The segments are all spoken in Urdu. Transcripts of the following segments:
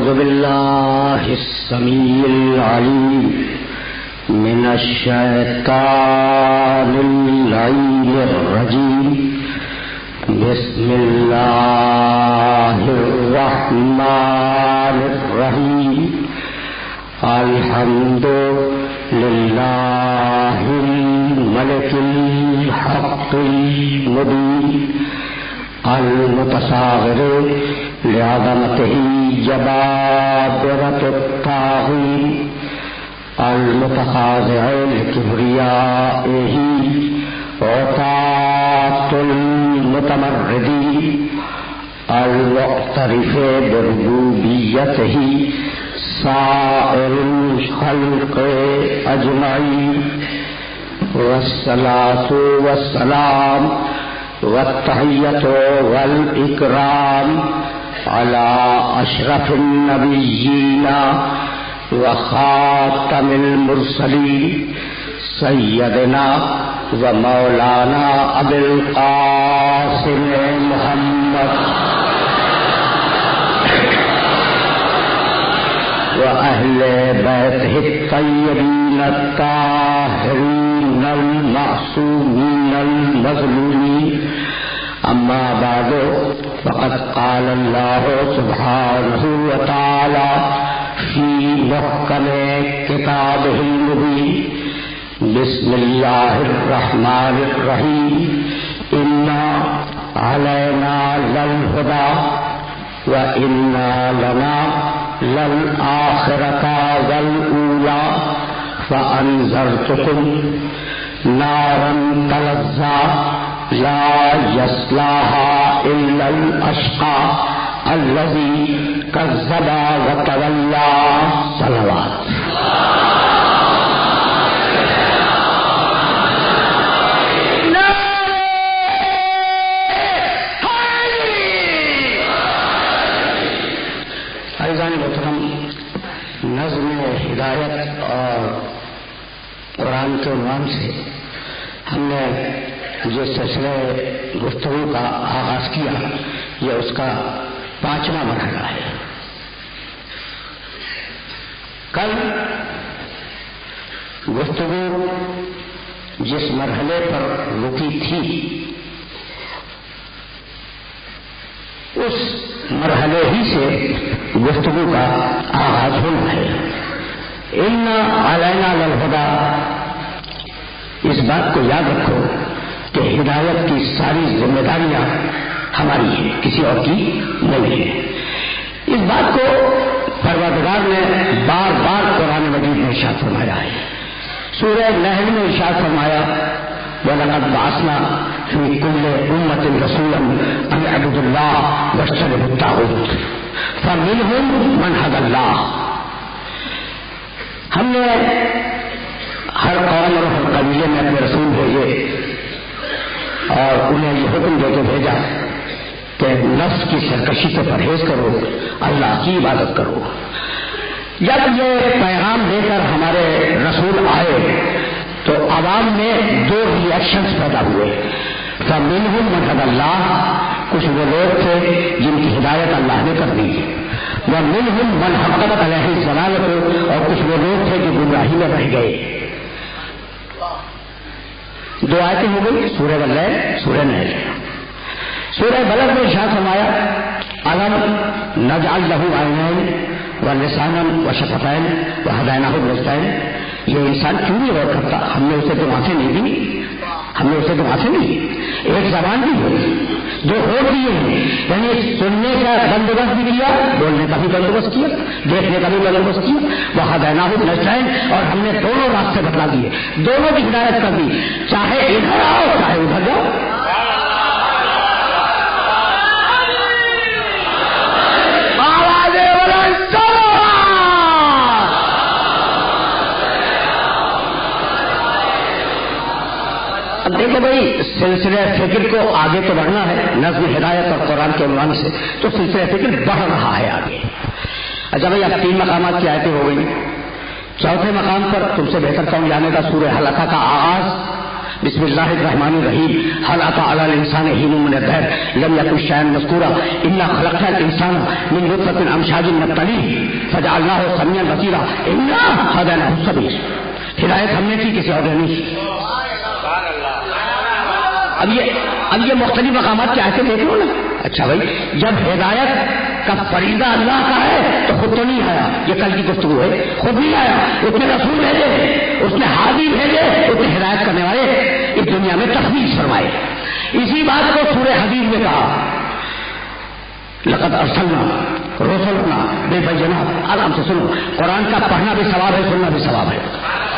أعوذ بالله السميع العليم من الشيطان اللعين الرجيم بسم الله الرحمن الرحيم الحمد لله الملك الحق المبين المتصاغر لعظمته جبابرة الطاغين المتخاضع لكبريائه عتاة المتمردين المعترف بربوبيته سائر الخلق أجمعين والصلاة والسلام والتحية والإكرام على أشرف النبيين وخاتم المرسلين سيدنا ومولانا أبي القاسم محمد وأهل بيته الطيبين الطاهرين المعصومين المظلومين أما بعد فقد قال الله سبحانه وتعالى في محكم كتابه المبين بسم الله الرحمن الرحيم إنا علينا للهدى وإنا لنا للآخرة والأولى فأنذرتكم نارا تلظى لا يصلاها إلا الأشقى الذي كذب وتولى صلوات. عزیزان محترم، نظم ہدایت اور قرآن کے عنوان سے ہم نے جو سلسلہ گفتگو کا آغاز کیا، یہ اس کا 5واں مرحلہ ہے. کل گفتگو جس مرحلے پر رکی تھی اس مرحلے ہی سے گفتگو کا آغاز ہونا ہے. اِنَّا عَلَيْنَا لَلْهُدَىٰ، اس بات کو یاد رکھو کہ ہدایت کی ساری ذمہ داریاں ہماری ہیں، کسی اور کی نہیں ہے. اس بات کو پروردگار نے بار بار قرآن مجید میں ارشاد فرمایا ہے. سورہ نحل میں ارشاد فرمایا وَلَقَدْ بَعَثْنَا فِي كُلِّ أُمَّةٍ رَسُولًا أَنِ اعْبُدُوا اللَّهَ وَاجْتَنِبُوا الطَّاغُوتَ فَمِنْهُمْ مَنْ هَدَى اللَّهُ. ہم نے ہر قوم اور ہر قبیلے میں اپنے رسول بھیجے اور انہیں یہ حکم دے کے بھیجا کہ نفس کی سرکشی سے پرہیز کرو، اللہ کی عبادت کرو. جب یہ پیغام دے کر ہمارے رسول آئے تو عوام میں 2 ریئیکشنز پیدا ہوئے. فَمِنْهُمْ مَنْ هَدَى اللَّهُ، کچھ وہ لوگ تھے جن کی ہدایت اللہ نے کر دی. وَمِنْهُمْ مَنْ حَقَّتْ عَلَيْهِ الضَّلَالَةُ، اور کچھ وہ لوگ تھے جو گمراہی میں رہ گئے. 2 آیتیں ہو گئی، سورہ واللیل، سورہ نحل. سورہ بلد میں ارشاد فرمایا أَلَمْ نَجْعَلْ لَهُ عَيْنَيْنِ وَلِسَانًا وَشَفَتَيْنِ وَهَدَيْنَاهُ النَّجْدَيْنِ. یہ انسان کیوں نہیں غور کرتا؟ ہم نے اسے 2 آنکھیں نہیں دی، ہم نے اسے 2 آنکھیں نہیں دی، ایک زبان بھی ہے، 2 ہونٹ دیے ہیں، یعنی سننے کا بندوبست بھی کیا، بولنے کا بھی بندوبست کیا، دیکھنے کا بھی بندوبست کیا. وَهَدَيْنَاهُ النَّجْدَيْنِ، اور ہم نے دونوں راستے بتلا دیے، دونوں کی ہدایت کر دی، چاہے ادھر آؤ چاہے ادھر جاؤ. دیکھو بھائی، سلسلہ فکر کو آگے تو بڑھنا ہے نظم ہدایت اور قرآن کے عنوان سے، تو سلسلہ فکر بڑھ رہا ہے آگے. اچھا بھائی، اب 3 مقامات کی آیتیں ہو گئی. 4تھے مقام پر تم سے بہتر کون جانے کا سورہ حلقہ کا آغاز بسم بسم اللہ الرحمن الرحیم هل أتى على الإنسان حين من الدهر لم يكن شيئا مذكورا إنا خلقنا الإنسان من نطفة أمشاج نبتليه فجعلناه سميعا بصيرا إنا هديناه السبيل. ہدایت ہم نے کی، کسی اور نے نہیں. اب یہ مختلف مقامات کے آیتیں دیکھ لو نا. اچھا بھائی، جب ہدایت کا فریضہ اللہ کا ہے تو خود تو نہیں آیا، یہ کل کی گفتگو ہے، خود نہیں آیا. اس نے رسول بھیجے، اس نے ہادی بھیجے، اس نے ہدایت کرنے والے اس دنیا میں تخویف فرمائے. اسی بات کو سورہ حدید میں کہا لقد ارسلنا رسلنا بالبینات. آرام سے سنو، قرآن کا پڑھنا بھی ثواب ہے، سننا بھی ثواب ہے.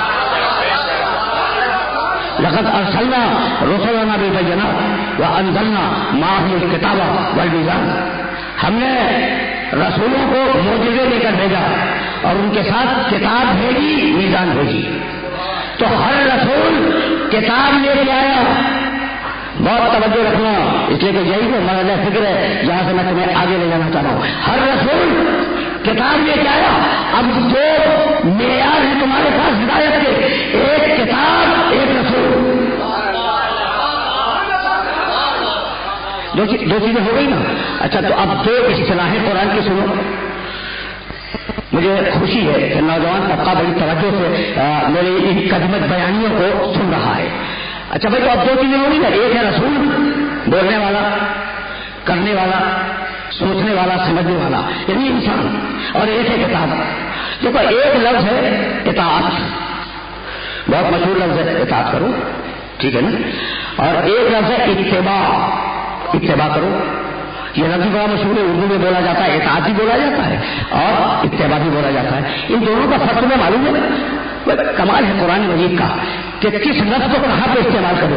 لقد ارسلنا رسلنا بالبینات وانزلنا معهم الکتاب والمیزان. ہم نے رسولوں کو معجزے لے کر بھیجا اور ان کے ساتھ کتاب بھیجی، میزان بھیجی. تو ہر رسول کتاب لے کے آیا. بہت توجہ رکھنا، اس لیے کہ یہی تو مرحلہ فکر ہے جہاں سے میں تمہیں آگے لے جانا چاہ رہا ہوں. ہر رسول کتاب لے کے آیا. اب دو معیار ہیں تمہارے پاس ہدایت کے، ایک کتاب، ایک رسول. دو چیزیں ہو گئی نا. اچھا، تو اب دو اصطلاحیں قرآن کی سنو. مجھے خوشی ہے کہ نوجوان طبقہ بڑی توجہ سے میری ان قدمت بیانیوں کو سن رہا ہے. اچھا بھائی، تو اب دو چیزیں ہوگی نا. ایک ہے رسول، بولنے والا، کرنے والا، سوچنے والا، سمجھنے والا، یعنی انسان. اور ایک ہے کتاب. دیکھو، ایک لفظ ہے اطاعت، بہت مشہور لفظ ہے، اطاعت کرو، ٹھیک ہے نا. اور ایک لفظ ہے اتباع، اتباع کرو. یہ لفظ بڑا مشہور ہے، اردو میں بولا جاتا ہے، اطاعت بھی بولا جاتا ہے اور اتباع بھی بولا جاتا ہے. ان دونوں کا فرق میں معلوم ہے. کمال ہے قرآن مجید کا کہ کس لفظ کو کہاں پہ استعمال کرے.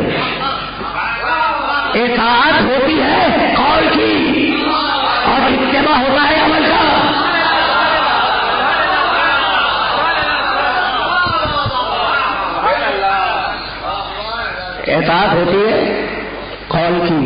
اطاعت ہوتی ہے قول کی اور اتباع ہوتا ہے عمل کا. اطاعت ہوتی ہے قول کی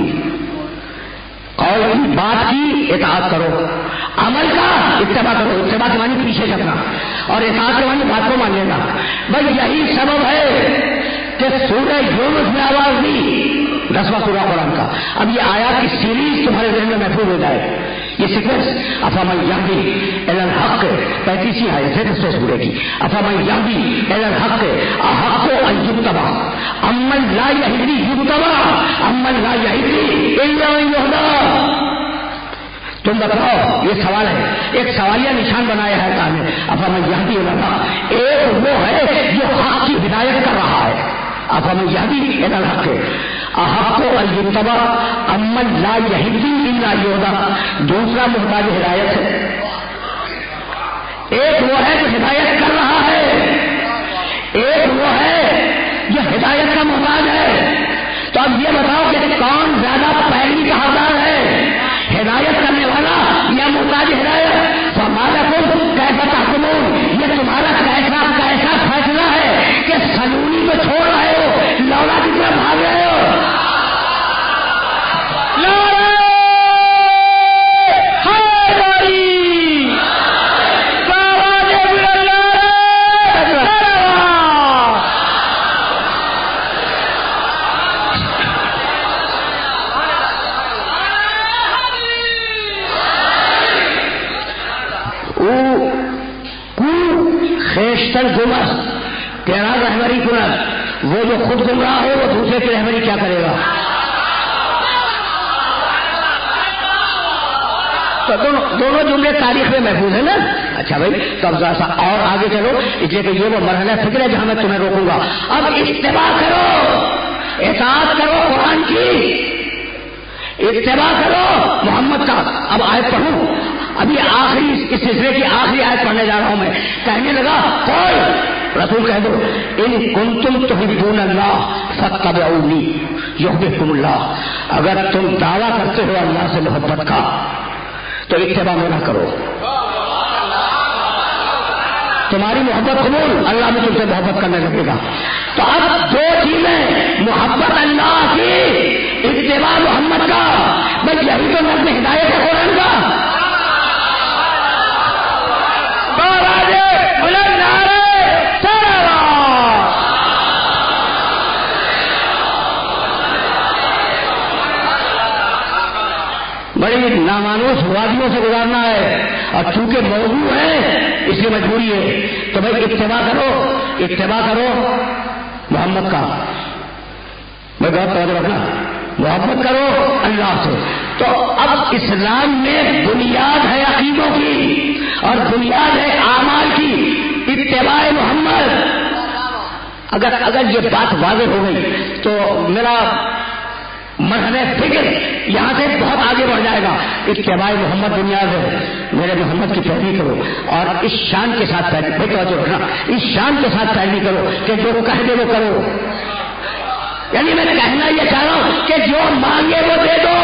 بات کی اطاعت کرو، عمل کا اتباع کرو. اتباع کے معنی پیچھے کرنا اور اطاعت کے معنی بات کو مان لینا. بھائی یہی سبب ہے کہ سورہ یونس میں آواز دی، 10واں سورہ قرآن کا. اب یہ آیات کی سیریز تمہارے ذہن میں محفوظ ہو جائے. یہ سیکوینس افامن یہدی الی الحق، 35 آیت ہے 10 سورہ کی. افامن یہدی الی الحق احق ان یتبع امن لا یہدی یتبع امن لا یہدی الا ان یہدی. تم بتاؤ، یہ سوال ہے، ایک سوالیہ نشان بنایا ہے کہا نے. افامن یہدی الی الحق، ایک وہ ہے جو حق کی ہدایت کر رہا ہے. افامن یہدی الی الحق احق ان یتبع امن لا یہدی الا یہدی. دوسرا محتاج ہدایت ہے. ایک وہ ہے جو ہدایت کر رہا ہے، ایک وہ ہے جو ہدایت کا محتاج ہے. تو اب یہ بتاؤ کہ کون زیادہ پیروی کا حقدار ہے، ہدایت کرنے والا یا محتاج ہدایت؟ فمالکم کیف تحکمون. یہ تمہارا کیسا فیصلہ ہے کہ سلونی کو چھوڑ رہے ہو، لولا کی طرف بھاگ رہے ہو. گمس تیرا رہبری کنر، وہ جو خود گمراہ ہو وہ دوسرے کی رہبری کیا کرے گا؟ تو دونوں جملے تاریخ میں محفوظ ہیں نا. اچھا بھائی، تو اب ذرا سا اور آگے چلو، اس لیے کہ یہ وہ مرحلہ فکر ہے جہاں میں تمہیں روکوں گا. اب اتباع کرو، اطاعت کرو قرآن کی، اتباع کرو محمد کا. اب آیت پڑھوں، ابھی آخری اس سلسلے کی آخری آیت پڑھنے جا رہا ہوں میں. کہنے لگا قول، رسول کہہ دو ان کنتم تحبون اللہ فاتبعونی یحببکم اللہ. اگر تم دعویٰ کرتے ہو اللہ سے محبت کا تو اتباع نہ کرو. تمہاری محبت قبول، اللہ بھی تم سے محبت کرنے لگے گا. تو اب دو چیزیں، محبت اللہ کی، اتباع محمد کا. بس یہی تو نظم ہدایت ہے قرآن کا. نامانوس وادیوں سے گزارنا ہے، اور چونکہ موضوع ہے اس لیے مجبوری ہے، تو بھائی اتباع کرو محمد کا. میں بہت توجہ رکھنا، محبت کرو اللہ سے. تو اب اسلام میں بنیاد ہے عقیدوں کی اور بنیاد ہے اعمال کی، اتباع محمد. اگر یہ بات واضح ہو گئی تو میرا مرحلہ فکر یہاں سے بہت آگے بڑھ جائے گا. اتباع محمد بنیاد ہے، میرے محمد کی پیروی کرو اور اس شان کے ساتھ اس شان کے ساتھ پیروی کرو کہ جو کہہ دے وہ کرو. یعنی میں کہنا یہ چاہ رہا ہوں کہ جو مانگے وہ دے دو.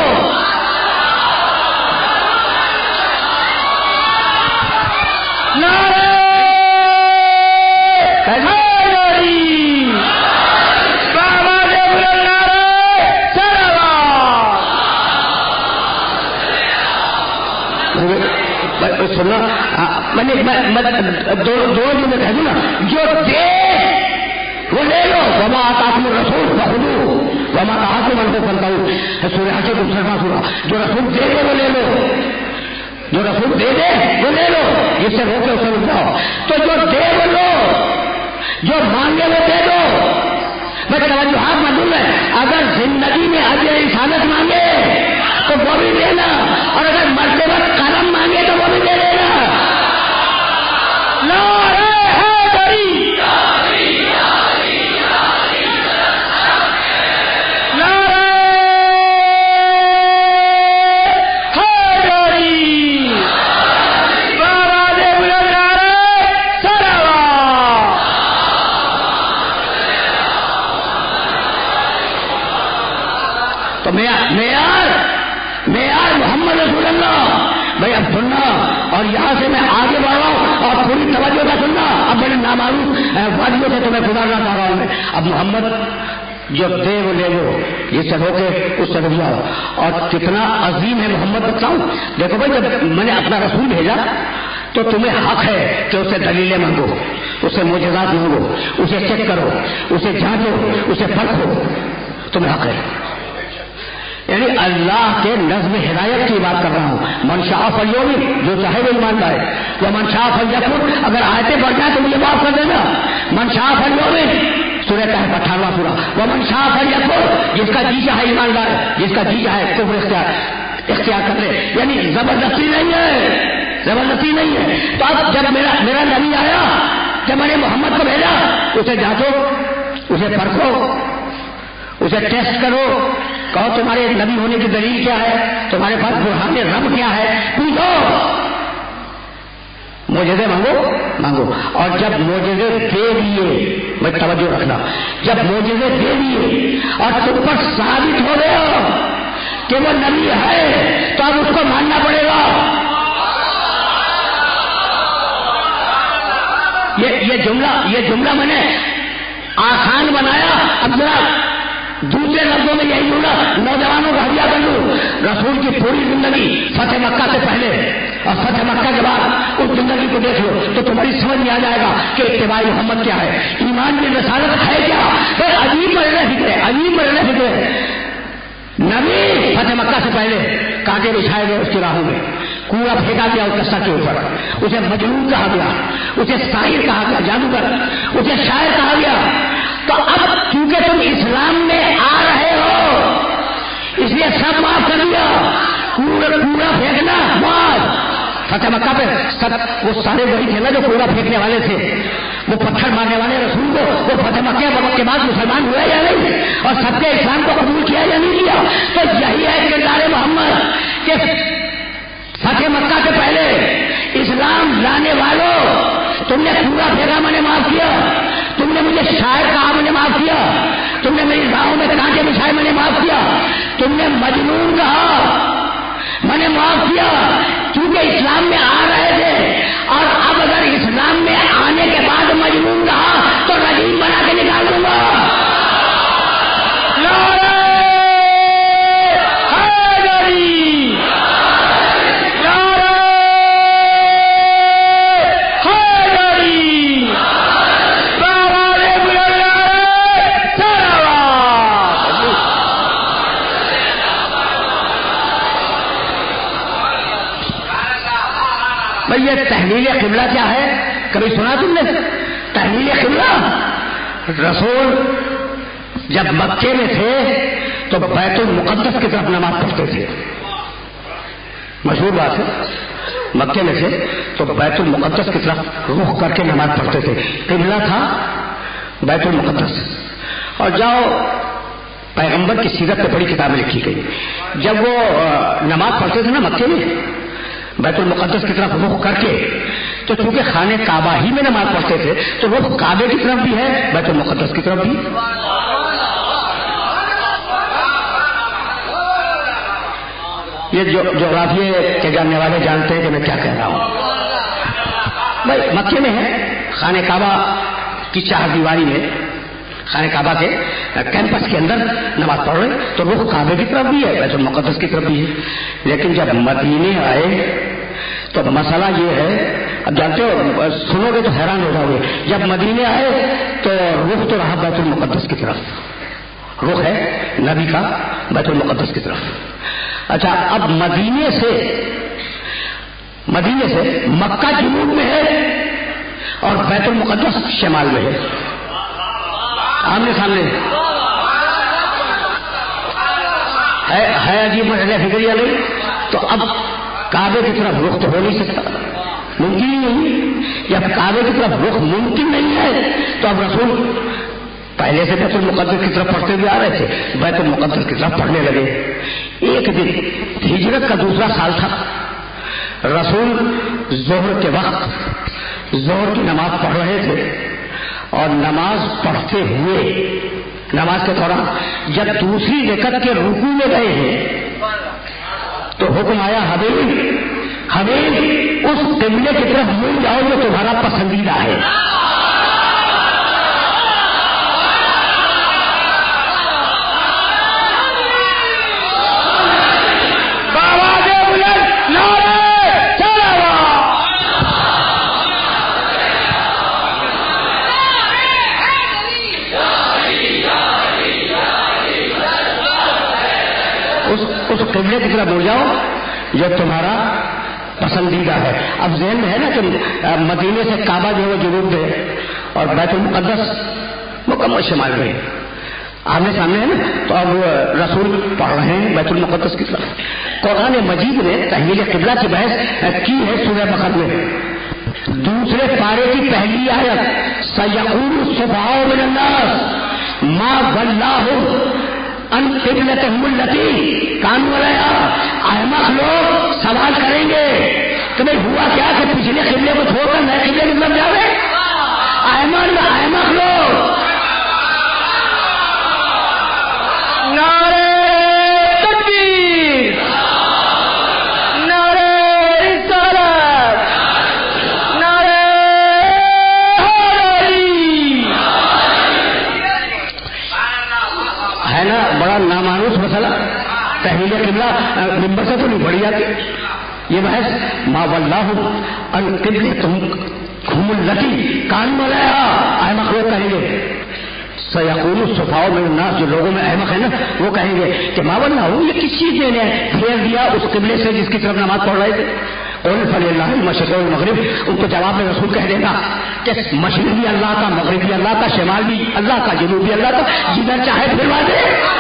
سننا دو دن میں کہہ دوں نا، جو دے وہ لے لو، وما آتاکم الرسول فخذوہ وما نہاکم عنہ فانتہوا. سورہ حشر کو سرما سورہ. جو رسول دے دے وہ لے لو، جو رسول دے دے وہ لے لو، جس سے روکے اسے رک جاؤ. تو جو دے وہ لو، جو مانگے وہ دے دو. میں توجہات معلوم ہے، اگر زندگی میں اجر رسالت مانگے تو وہ بھی دینا، اور اگر مرتے وقت کرم مانگے تو وہ بھی دے دینا. تو معیار محمد رسول اللہ. بھائی اب سننا، اور یہاں سے میں آگے بڑھ رہا ہوں اور پوری توجہ کا سننا. اب بڑے نامعلوم وادیوں سے تمہیں گزارنا چاہ رہا ہوں میں. اب محمد جو دے وہ لے لو، جس سے روکے اس سے رک جاؤ. اور کتنا عظیم ہے محمد بتاؤں. دیکھو بھائی، جب میں نے اپنا رسول بھیجا تو تمہیں حق ہے کہ اسے دلیلیں مانگو، اسے معجزات مانگو، اسے چیک کرو، اسے جانچو، اسے پرکھو. تمہیں حق ہے. یعنی اللہ کے نظم ہدایت کی بات کر رہا ہوں. من شاء فلیؤمن، جو چاہے وہ ایمان لائے. ومن شاء فلیکفر، اگر آیتیں بڑھ جائیں تو مجھے معاف کر دینا. من شاء فلیؤمن، سورہ کہف 18واں سورہ. ومن شاء فلیکفر، جس کا جی چاہے ایمان لائے، جس کا جی چاہے کفر اختیار کر لے. یعنی زبردستی نہیں ہے، زبردستی نہیں ہے. تو اب جب میرا نبی آیا، جب میں نے محمد کو بھیجا، اسے جانچو، اسے پرکھو، اسے ٹیسٹ کرو، کہو تمہارے نبی ہونے کی دلیل کیا ہے، تمہارے پاس برہان رب کیا ہے، پوچھو. معجزے مانگو. اور جب معجزے دے دیے، میں توجہ رکھنا، جب معجزے دے دیے اور تم پر ثابت ہو گیا کہ وہ نبی ہے، تو اب اس کو ماننا پڑے گا. یہ جملہ میں نے آسان بنایا. اب ذرا دوسرے لفظوں میں یہی جملہ نوجوانوں کا ہدیہ کر لوں. رسول کی پوری زندگی فتح مکہ سے پہلے اور فتح مکہ کے بعد اس زندگی کو دیکھ لو تو تمہاری سمجھ میں آ جائے گا کہ اتباع محمد کیا ہے، ایمان کی رسالت ہے کیا. عجیب مرحلہ فکر ہے. نبی فتح مکہ سے پہلے کانٹے بچھائے گئے اس کی راہوں میں، کوڑا پھینکا گیا اس قصہ کے اوپر، اسے مجنون کہا گیا، اسے ساحر کہا گیا، جادوگر، اسے شاعر کہا گیا. تو اب کیونکہ تم اسلام میں آ رہے ہو اس لیے سب معاف کر دیا. کوڑا پھینکنا معاف. فتح مکہ پہ وہ سارے وہی تھے نا جو کوڑا پھینکنے والے تھے، وہ پتھر مارنے والے رسول کو، وہ فتح مکہ کے بعد مسلمان ہوئے یا نہیں، اور سب کے اسلام کو قبول کیا یا نہیں کیا. تو یہی ہے کردار محمد کہ فتح مکہ سے پہلے اسلام لانے والوں، تم نے کوڑا پھینکا میں نے معاف کیا، تم نے مجھے شاعر کہا میں نے معاف کیا، تم نے میری راہوں میں کانٹے بچھائے میں نے معاف کیا، تم نے مجنون کہا میں نے معاف کیا، کیونکہ اسلام میں آ رہے تھے. اور اب اگر اسلام میں آنے کے بعد مجنون کہا تو رجیم بنا کے نکال دوں گا. یہ تحویل قبلہ کیا ہے؟ کبھی سنا تم نے تحویل قبلہ؟ رسول جب مکے میں تھے تو بیت المقدس کی طرف نماز پڑھتے تھے. مشہور بات ہے. مکے میں تھے تو بیت المقدس کی طرف رخ کر کے نماز پڑھتے تھے. قبلہ تھا بیت المقدس. اور جاؤ پیغمبر کی سیرت پہ بڑی کتابیں لکھی گئی. جب وہ نماز پڑھتے تھے نا مکے میں بیت المقدس کی طرف رخ کر کے, تو چونکہ خانے کعبہ ہی میں نماز پڑھتے تھے تو رخ کعبے کی طرف بھی ہے, بیت المقدس کی طرف بھی. یہ جغرافیے کے جاننے والے جانتے ہیں کہ میں کیا کہہ رہا ہوں. بھائی مکے میں ہے, خانے کعبہ کی چار دیواری میں, خانے کعبہ کے کیمپس کے اندر نماز پڑھ رہے تو رخ کعبے کی طرف بھی ہے, بیت المقدس کی طرف بھی ہے. لیکن جب مدینے آئے تو مسئلہ یہ ہے, اب جانتے ہو, سنو گے تو حیران ہو جاؤ گے. جب مدینے آئے تو رخ تو رہا بیت المقدس کی طرف, رخ ہے نبی کا بیت المقدس کی طرف. اچھا, اب مدینے سے مکہ جنوب میں ہے اور بیت المقدس شمال میں ہے, آمنے سامنے ہے. عجیب مسئلہ فکریہ نہیں. تو اب کعبے کی طرف رخ تو ہو نہیں سکتا, ممکن ہی نہیں. جب کعبے کی طرف رخ ممکن نہیں ہے تو اب رسول پہلے سے بیت المقدس کی طرف پڑھتے ہوئے آ رہے تھے, بیت المقدس کی طرف پڑھنے لگے. ایک دن ہجرت کا دوسرا سال تھا, رسول ظہر کے وقت ظہر کی نماز پڑھ رہے تھے اور نماز پڑھتے ہوئے نماز کے دوران جب دوسری رکعت کے رکوع میں گئے ہیں تو حکم آیا, حبیب اس قبلے کی طرف مڑ جاؤ جو تمہارا پسندیدہ ہے. اس قبلے کی طرف مڑ جاؤ جو تمہارا پسندیدہ ہے. اب ذہن میں ہے نا کہ مدینے سے کعبہ جو ہے جنوب میں اور بیت المقدس مکمل شمال میں, آمنے سامنے ہے نا. تو اب رسول پڑھ رہے ہیں بیت المقدس کی طرف. قرآن مجید نے تحویل قبلہ کی بحث کی ہے سورہ بقرہ میں, دوسرے پارے کی پہلی آیت, سیقول السفہاء من الناس ما ولاھم ان قبلتہم التی کانوا علیہا. احمق لوگ سوال کریں گے کہ بھائی ہوا کیا کہ پچھلے قبلے کو چھوڑ کر نئے قبلے کی طرف جاوے. احمق لوگ. نعرہ تکبیر, نعرہ رسالت, نعرہ حیدری. ہے نا بڑا نامانوس مسئلہ. تحویل قبلہ منبر سے تو نہیں پڑھی جاتی یہ بحث. ما ولاھم ان قبلتہم التی کانوا علیہا. احمق لوگ کہیں گے, سیقول السفہاء من الناس, جو لوگوں میں احمق ہے نا وہ کہیں گے کہ ما ولاھم, یہ کس چیز نے پھیر دیا اس قبلے سے جس کی طرف نماز پڑھ رہے تھے. قل فللہ المشرق والمغرب. ان کو جواب میں رسول کہہ دے گا کہ مشرق بھی اللہ کا, مغرب بھی اللہ کا, شمال بھی اللہ کا, جنوب بھی اللہ کا, جدھر چاہے پھروا دے.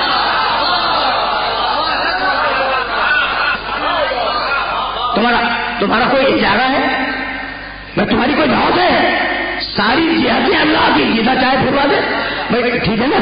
تمہارا کوئی اجارہ ہے, میں تمہاری کوئی دعوت ہے, ساری جہتیں اللہ کی, جدھر چاہے پھروا دے. بھائی ٹھیک ہے نا,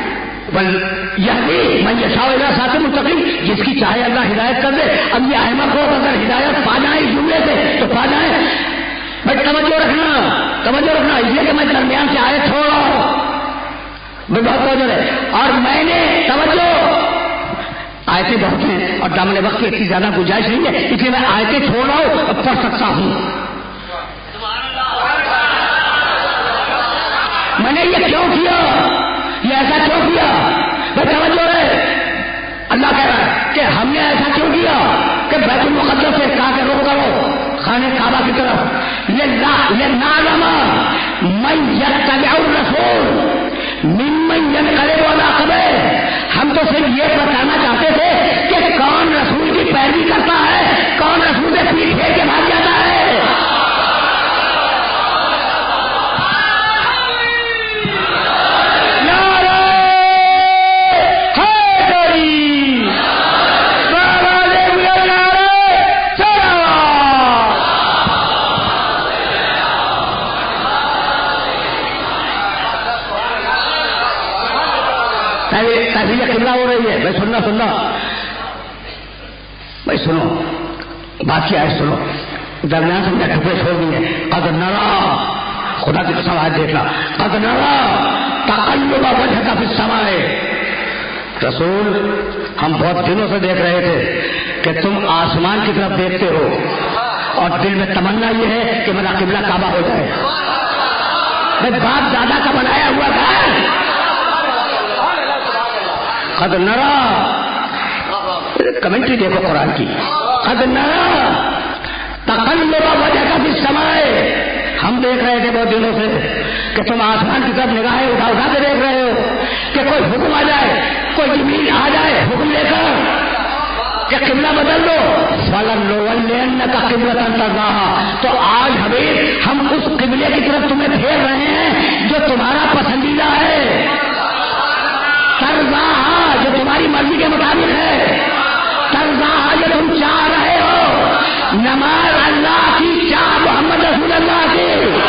یہدی من یشاء الی صراط مستقیم, جس کی چاہے اللہ ہدایت کر دے. اب یہ احمد کو اگر ہدایت پا جائیں اس جملے سے تو پا جائیں. بھائی توجہ رکھنا, اس لیے کہ میں درمیان سے آیت چھوڑ رہا ہوں, میں بہت توجہ ہے. اور میں نے توجہ, آیتیں بہت ہیں اور دامن وقت کی اتنی زیادہ گنجائش نہیں ہے, اس لیے میں آیتیں چھوڑ رہا ہوں اور پڑھ سکتا ہوں. میں نے یہ کیوں کیا, یہ ایسا کیوں کیا؟ بھائی توجہ ہے, اللہ کہہ رہا ہے کہ ہم نے ایسا کیوں کیا کہ بیت المقدس سے کہا کہ رخ کرو خانے کعبہ کی طرف. لنعلم من یتبع الرسول ممن ینقلب علی عقبیہ. ہم تو صرف یہ بتانا چاہتے تھے کہ کون رسول کی پیروی کرتا ہے, کون رسول سے پیٹ پھیر کے بھاگ جاتا ہے. رہی ہے. بھائی سننا بھائی سنو بات کیا ہے, سنو. درمیان سے میں ٹھپے چھوڑ دیے. قد نرا, خدا کی قسم آج دیکھنا, قد نرا تقلب وجهك في السماء. رسول ہم بہت دنوں سے دیکھ رہے تھے کہ تم آسمان کی طرف دیکھتے ہو اور دل میں تمنا یہ ہے کہ میرا قبلہ کعبہ ہو جائے. باپ دادا کا بنایا ہوا تھا. قد نرا, کمنٹری دیکھو قرآن کی. قد نرا تقلب وجهك في السماء. ہم دیکھ رہے تھے بہت دنوں سے کہ تم آسمان کی طرف نگاہیں اٹھا اٹھا کے دیکھ رہے ہو کہ کوئی حکم آ جائے, کوئی جبریل آ جائے حکم لے کر کہ قبلہ بدل دو. فَلَنُوَلِّيَنَّكَ قِبْلَةً تَرْضَاهَا. تو آج حبیب ہم اس قبلے کی طرف تمہیں پھیر رہے ہیں جو تمہارا پسندیدہ ہے. ترضاها جو تمہاری مرضی کے مطابق ہے. ترضاها جو تم چاہ رہے ہو. نماز اللہ کی, چاہ محمد رسول اللہ کی.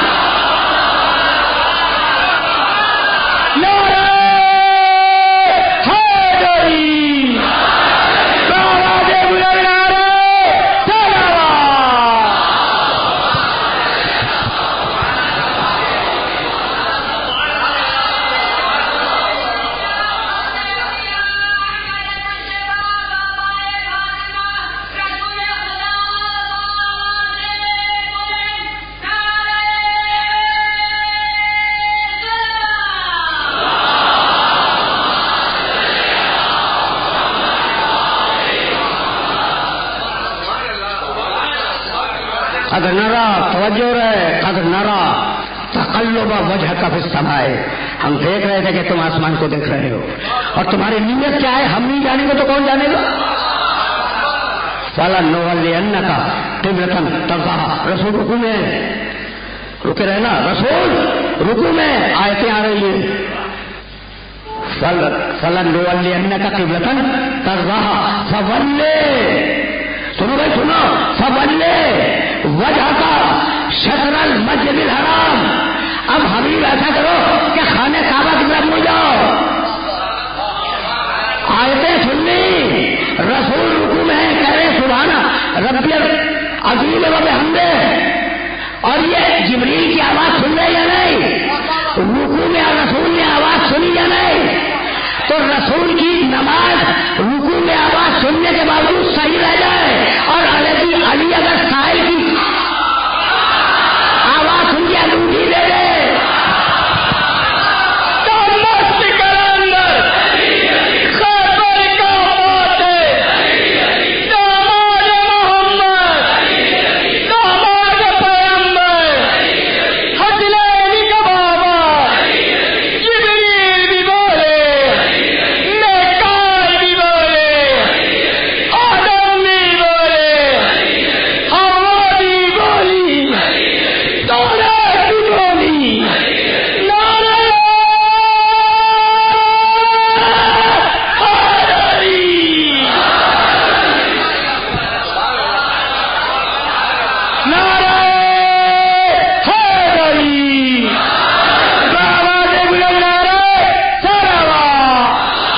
قد نرا, توجہ رہے, قد نرا تقلب وجهك في السماء. ہم دیکھ رہے تھے کہ تم آسمان کو دیکھ رہے ہو اور تمہاری نیت کیا ہے ہم نہیں جانیں گے تو کون جانے گا. فَلَنُوَلِّيَنَّكَ قِبْلَةً تَرْضَاهَا. رسول رکوع میں رکے رہنا, رسول رکوع میں آیتیں آ رہی ہیں. فَلَنُوَلِّيَنَّكَ قِبْلَةً تَرْضَاهَا فَوَلِّ. سنو بھائی سنو, فَوَلِّ وَجْهَكَ شَطْرَ الْمَسْجِدِ الْحَرَامِ. اب حبیب ایسا کرو کہ خانہ کعبہ کی طرف مڑ جاؤ. آیتیں سننی, رسول رکوع میں ہے, کہہ رہے سبحان ربی العظیم و بحمدہ. اور یہ جبریل کی آواز سن رہے یا نہیں؟ رکوع میں رسول نے آواز سنی یا نہیں؟ تو رسول کی نماز رکوع میں آواز سننے کے باوجود صحیح رہ جائے اور علی اگر سائل کی آواز سن کے انگوٹھی دے دے تو مست کلندر خبر کا بات ہے. داماد محمد, داماد پیغمبر, حسنین کا بابا, جبریل بھی بولے, میکائیل بھی بولے, آدم بھی بولے, حوا بھی بولی, تورات بھی بولی. نعرہ حیدری, نعرہ حیدری, آواز بلند نعرہ سلوات.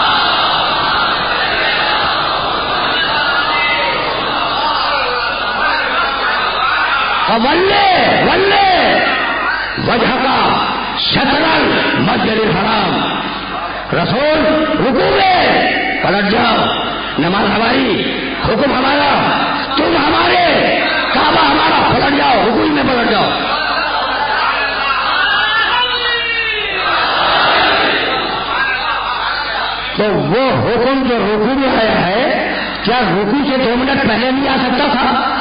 ولے وجہ کا شطر المسجد الحرام. رسول رکوع میں پلٹ جاؤ, نماز ہماری, حکم ہمارا, تم ہمارے, کعبہ ہمارا, پلٹ جاؤ, رکوع میں پلٹ جاؤ. تو وہ حکم جو رکوع میں آیا ہے, کیا رکوع سے 2 منٹ پہلے نہیں آ سکتا تھا؟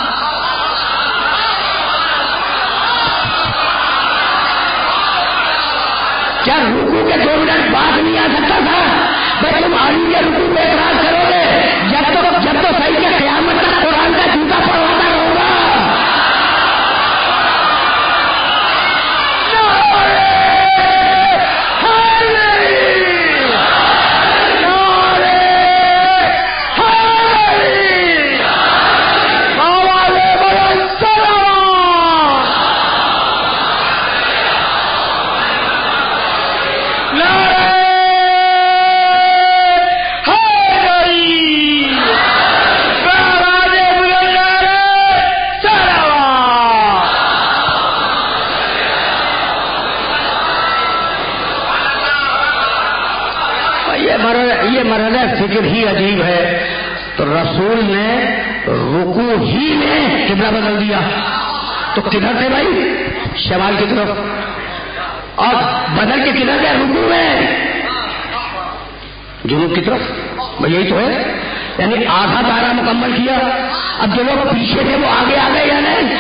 کیا رکوع کے 2 منٹ بعد نہیں آ سکتا تھا؟ بھائی تم علی کے رکوع پہ اعتراض کرو گے جب تو صحیح کے قیامت تک قرآن کا جوتا پڑھواتا رہوں گا. ہی عجیب ہے، تو رسول نے رکوع ہی میں قبلہ بدل دیا. تو کدھر تھے بھائی؟ شمال کی طرف. اور بدل کے کدھر گئے؟ رکوع میں جنوب کی طرف. بھائی یہی تو ہے، یعنی آدھا دائرہ مکمل کیا. اب جو لوگ پیچھے تھے وہ آگے آ گئے یا نہیں؟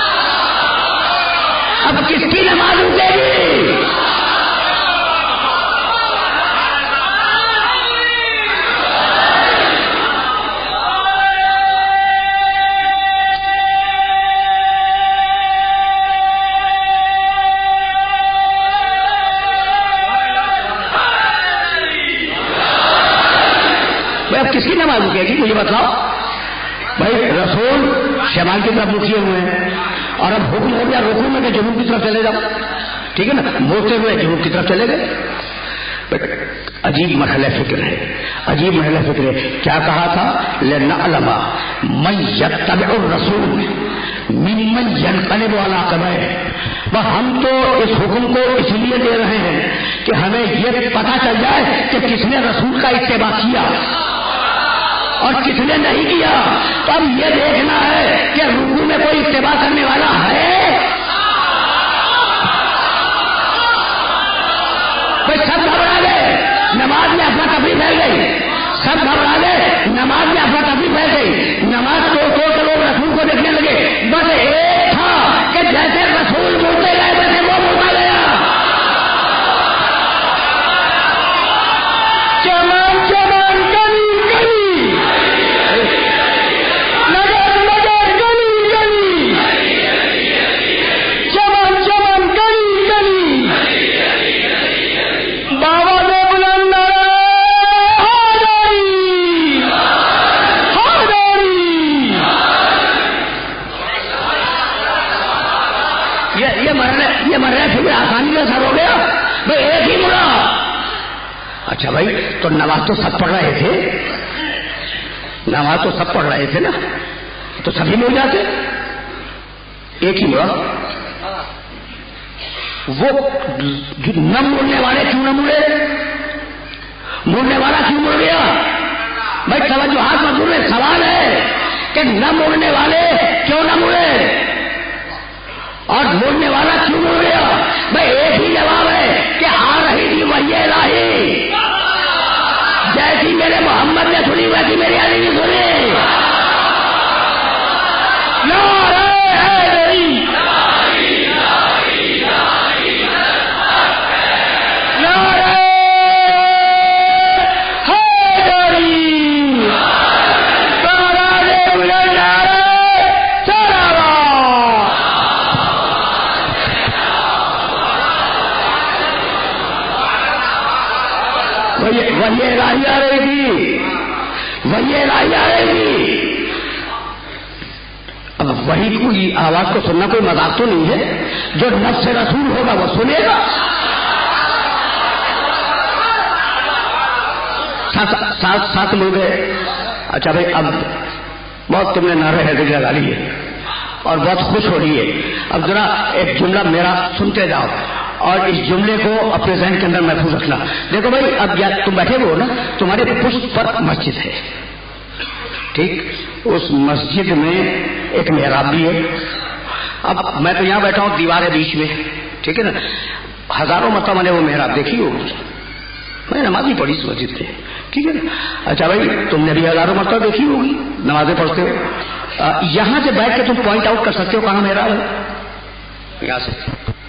اب کس کی نماز رکے گی؟ اب کس کی نماز رکے گی مجھے بتلاؤ بھائی. رسول شمال کی طرف رکیے ہوئے ہیں اور اب حکم ہو گیا رکوع میں کہ جنوب کی طرف چلے جاؤ. ٹھیک ہے نا، موڑتے ہوئے جنوب کی طرف چلے گئے. عجیب مرحلہ فکر ہے، عجیب مرحلہ فکر ہے. کیا کہا تھا؟ لنعلم من یتبع الرسول ممن ینقلب علی عقبیہ. ہم تو اس حکم کو اس لیے دے رہے ہیں کہ ہمیں یہ پتہ چل جائے کہ کس نے رسول کا اتباع کیا اور کس نے نہیں کیا. تو اب یہ دیکھنا ہے کہ رکوع میں کوئی اتباع کرنے والا ہے؟ کوئی سب گھبرا گئے، نماز میں افراتفری پھیل گئی. سب گھبرا گئے، نماز میں افراتفری پھیل گئی. نماز کو لوگ رسول کو دیکھنے لگے. بس ایک تھا کہ جیسے رسول مڑتے گئے ویسے وہ مڑتا گیا. چمن چمن گلی گلی، نگر نگر گلی گلی، چمن چمن گلی گلی. بابا نے بلند یہ مرنے پھر آسانی سے سر ہو گیا بھائی، ایک ہی مڑا. اچھا بھائی، تو نماز تو سب پڑھ رہے تھے، نماز تو سب پڑھ رہے تھے نا، تو سبھی مڑ جاتے. ایک ہی مڑا. وہ نہ مڑنے والے کیوں نہ مڑے؟ مڑنے والا کیوں مڑ گیا؟ بھائی توجہات مضمون میں سوال ہے کہ نہ مڑنے والے کیوں نہ مڑے اور مڑنے والا کیوں مڑ گیا؟ بھائی ایک ہی جواب ہے کہ آ رہی تھی وحی الہی، جیسی میرے محمد نے سنی ویسی میری علی نے سنی. نعرہ حیدری، نعرہ حیدری، تاراج بلند نعرہ سلام. وحی الہی آ رہی تھی، وحی الہی آ رہی تھی. اب وحی کی آواز کو سننا کوئی مذاق تو نہیں ہے. جو نفس رسول ہوگا وہ سنے گا. ساتھ مل گئے. اچھا بھائی، اب بہت تم نے نعرہ حیدری لگا لی ہے اور بہت خوش ہو رہی ہے. اب ذرا ایک جملہ میرا سنتے جاؤ اور اس جملے کو اپنے ذہن کے اندر محفوظ رکھنا. دیکھو بھائی، اب یا تم بیٹھے ہو نا، تمہارے پشت پر مسجد ہے، ٹھیک؟ اس مسجد میں ایک محراب بھی ہے. اب میں تو یہاں بیٹھا ہوں، دیوار ہے بیچ میں، ٹھیک ہے نا. ہزاروں مرتبہ میں نے وہ محراب دیکھی ہوگی، میں نماز ہی پڑھی اس مسجد میں، ٹھیک ہے نا. اچھا بھائی، تم نے بھی ہزاروں مرتبہ دیکھی ہوگی، نمازیں پڑھتے ہو. یہاں سے بیٹھ کے تم پوائنٹ آؤٹ کر سکتے ہو کہاں محراب ہے؟ یہاں سے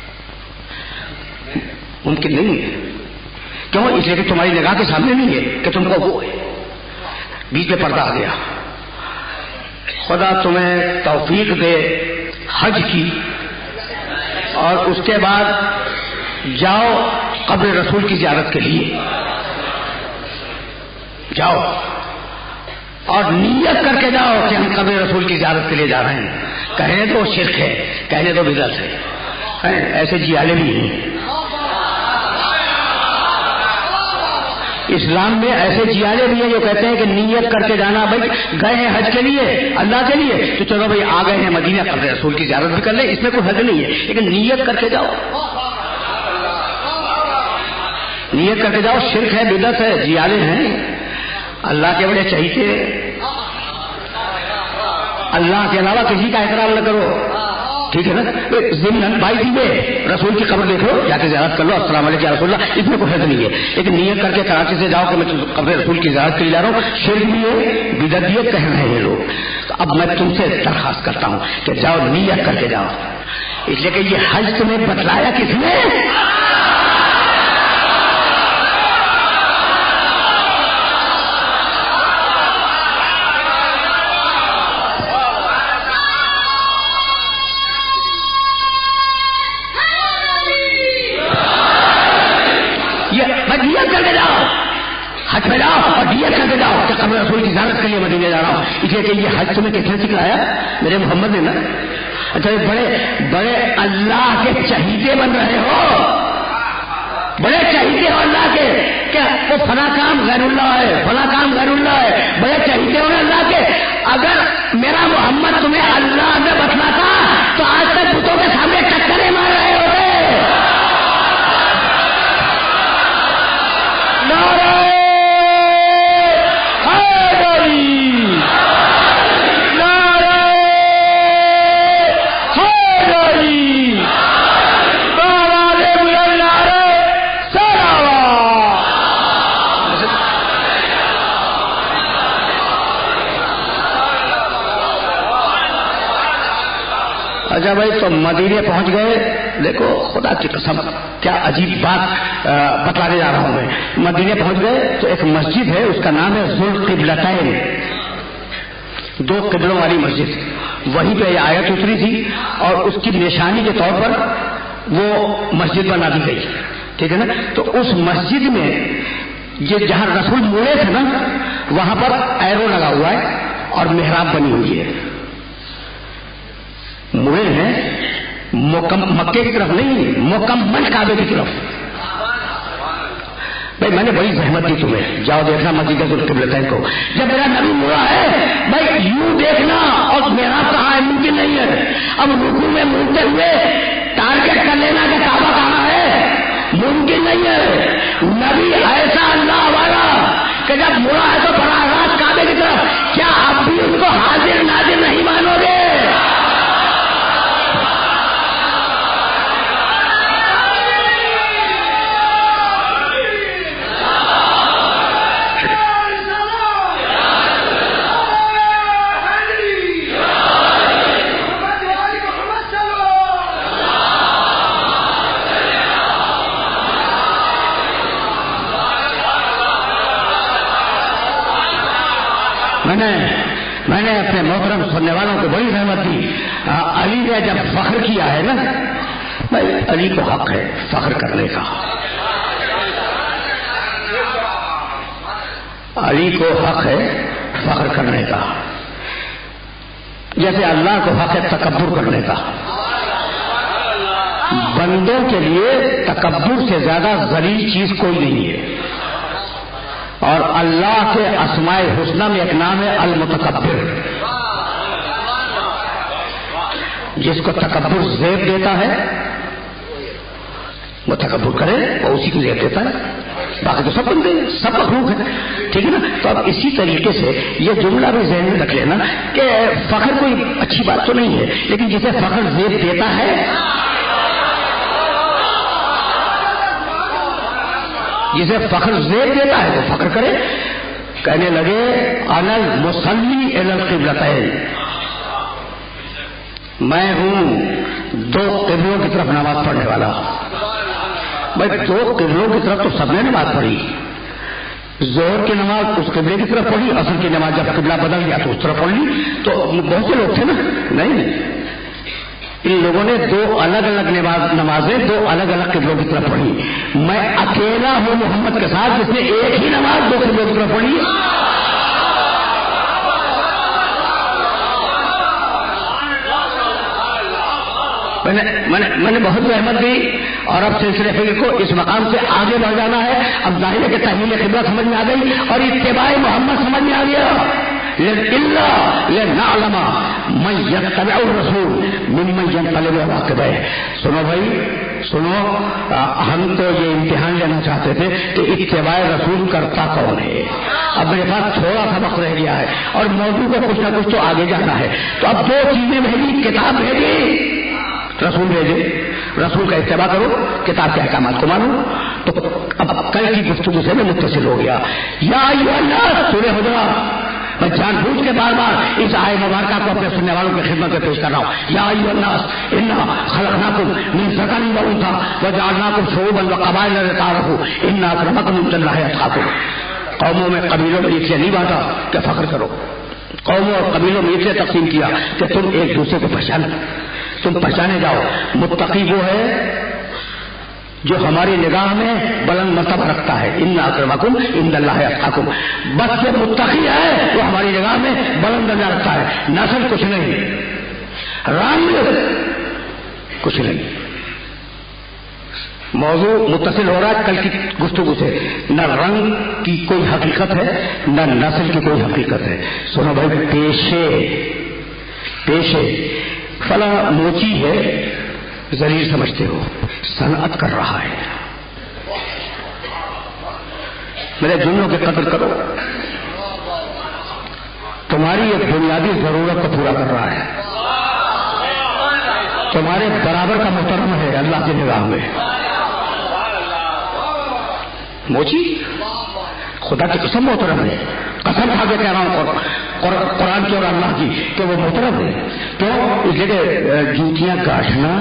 ممکن نہیں ہے. کیوں؟ اس لیے کہ تمہاری نگاہ کے سامنے نہیں ہے کہ تم کو وہ ہے، بیچ میں پردہ آ گیا. خدا تمہیں توفیق دے حج کی، اور اس کے بعد جاؤ قبر رسول کی زیارت کے لیے، جاؤ اور نیت کر کے جاؤ کہ ہم قبر رسول کی زیارت کے لیے جا رہے ہیں. کہنے تو شرک ہے، کہنے تو بدعت ہے، ایسے جیالے بھی ہیں اسلام میں. ایسے جیالے بھی ہیں جو کہتے ہیں کہ نیت کر کے جانا. بھائی گئے ہیں حج کے لیے، اللہ کے لیے، تو چلو بھائی آ گئے ہیں مدینہ، قبر رسول کی زیارت بھی کر لیں، اس میں کوئی حرج نہیں ہے، لیکن نیت کر کے جاؤ، نیت کر کے جاؤ. شرک ہے، بدعت ہے، جیالے ہیں. اللہ کے بڑے چہیتے، اللہ کے علاوہ کسی کا احترام نہ کرو، ٹھیک ہے نا؟ ضمن بھائی جی رسول کی قبر دیکھ لو، جا کے زیارت کر لو، السلام علیکم یا رسول اللہ، اس میں کوئی حرج نہیں ہے، لیکن نیت کر کے کراچی سے جاؤ کہ میں قبر رسول کی زیارت کے لیے جا رہا ہوں، شرک بھی ہے، بدعت بھی ہے، کہہ رہے ہیں یہ لوگ. تو اب میں تم سے درخواست کرتا ہوں کہ جاؤ نیت کر کے جاؤ، اس لیے کہ یہ حج تمہیں بتلایا کس نے؟ حج پہ جاؤ اور نیت کر کے جاؤ کہ قبر رسول کی زیارت کے لیے مدینے جا رہا ہوں، اس لیے کہ یہ حج تمہیں کس نے سکھلایا؟ میرے محمد نے نا. اچھا بڑے بڑے اللہ کے چہیتے بن رہے ہو، بڑے چہیتے ہو اللہ کے، کیا وہ فلاں کام غیر اللہ ہے، فلاں کام غیر اللہ ہے، بڑے چہیتے ہو اللہ کے. اگر میرا محمد تمہیں اللہ نے بتلاتا تو آج تک بتوں کے سامنے ٹکریں مار رہے ہوتے. اچھا بھائی تو مدینے پہنچ گئے، دیکھو خدا کی قسم کیا عجیب بات بتلانے جا رہا ہوں میں. مدینے پہنچ گئے تو ایک مسجد ہے، اس کا نام ہے ذوالقبلتین، دو قبلوں والی مسجد. وہیں پہ یہ آیت اتری تھی اور اس کی نشانی کے طور پر وہ مسجد بنا دی گئی، ٹھیک ہے نا. تو اس مسجد میں یہ جہاں رسول مڑے تھے نا، وہاں پر ایرو لگا ہوا ہے اور محراب بنی ہوئی ہے. مڑے ہیں مکے کی طرف نہیں، مکمل کعبے کی طرف. بھائی میں نے بڑی زحمت دی تمہیں، جاؤ دیکھنا مسجد ذوالقبلتین کو. جب میرا نبی مڑا ہے بھائی یوں دیکھنا اور محراب کہاں ہے ممکن نہیں ہے. اب رکوع میں مڑتے ہوئے ٹارگیٹ کر لینا کہ کعبہ کہاں ہے ممکن نہیں ہے. نبی ایسا اللہ والا کہ جب مڑا ہے تو براہ راست کعبے کی طرف. کیا اب بھی ان کو حاضر ناظر نہیں مانو گے؟ میں نے اپنے محترم سننے والوں کو بڑی رحمت دی. علی نے جب فخر کیا ہے نا، بھائی علی کو حق ہے فخر کرنے کا، علی کو حق ہے فخر کرنے کا، جیسے اللہ کو حق ہے تکبر کرنے کا. بندوں کے لیے تکبر سے زیادہ ذلیل چیز کوئی نہیں ہے. اور اللہ کے اسماء الحسنی میں ایک نام ہے المتکبر. جس کو تکبر زیب دیتا ہے وہ تکبر کرے، وہ اسی کو زیب دیتا ہے. باقی تو سب بندے سب مخلوق ہے، ٹھیک ہے نا. تو اب اسی طریقے سے یہ جملہ بھی ذہن میں رکھ لینا کہ فخر کوئی اچھی بات تو نہیں ہے، لیکن جسے فخر زیب دیتا ہے، جسے فخر زیب دیتا ہے وہ فخر کرے. کہنے لگے انا المصلی الی القبلتین، میں ہوں دو قبلوں کی طرف نماز پڑھنے والا. بھائی دو قبلوں کی طرف تو سب نے نماز پڑھی. ظہر کی نماز اس قبلے کی طرف پڑھی، عصر کی نماز جب قبلہ بدل گیا تو اس طرف پڑھ لی. تو بہت سے لوگ تھے نا، نہیں ان لوگوں نے دو الگ الگ نمازیں دو الگ الگ قبلوں کی طرف پڑھی. میں اکیلا ہوں محمد کے ساتھ جس نے ایک ہی نماز دو قبلوں کی طرف پڑھی. میں نے بہت رحمت دی اور اب سلسلے فکر کو اس مقام سے آگے بڑھ جانا ہے. اب ظاہر ہے کہ تحویل قبلہ سمجھ میں آ گئی اور اتباع محمد سمجھ میں آ گیا. لنعلم من يتبع الرسول ممن ينقلب على عقبيه. سنو بھائی سنو ہم تو یہ امتحان لینا چاہتے تھے کہ اتباع رسول کرتا کون ہے. اب میرے پاس تھوڑا سا وقت رہ گیا ہے اور موضوع کو کچھ نہ کچھ تو آگے جانا ہے. تو اب دو چیزیں بھیجی, کتاب بھیجی, رسول بھیجے. رسول کا اتباع کرو, کتاب کے احکامات کو مانو. تو اب کل کی گفتگو سے میں متصل ہو گیا. یا ایھا الناس, سورہ حجرات. میں جان بوجھ کے بار بار اس آئے مبارکہ کو اپنے سننے والوں کی خدمت میں پیش کر رہا ہوں. یا ایھا الناس انا خلقناکم من ذکر و انثی وجعلناکم شعوبا وقبائل لتعارفوا ان اکرمکم عند اللہ اتقاکم. قوموں میں قبیلوں میں اس لیے نہیں بانٹا کہ فخر کرو, قوموں اور قبیلوں میں اس لیے تقسیم کیا کہ تم ایک دوسرے کو پہچانو, تم پہچانے جاؤ. متقی وہ ہے جو ہماری نگاہ میں بلند مرتبہ رکھتا ہے. ان اکرمکم عند اللہ اتقاکم. بس جو متقی ہے وہ ہماری نگاہ میں بلند درجہ رکھتا ہے. نسل کچھ نہیں, رنگ کچھ نہیں. موضوع متصل ہو رہا ہے کل کی گفتگو سے. نہ رنگ کی کوئی حقیقت ہے نہ نسل کی کوئی حقیقت ہے. سنو بھائی, پیشے فلاں موچی ہے, ذلیل سمجھتے ہو, صنعت کر رہا ہے. میرے جملوں کی قدر کرو. تمہاری ایک بنیادی ضرورت کو پورا کر رہا ہے, تمہارے برابر کا محترم ہے اللہ کی نگاہ میں. موچی خدا کی قسم محترم ہے, قسم کھا کے کہہ رہا ہوں قرآن کی اور اللہ کی کہ وہ محترم ہے. کیوں؟ اس جگہ جوتیاں کاٹنا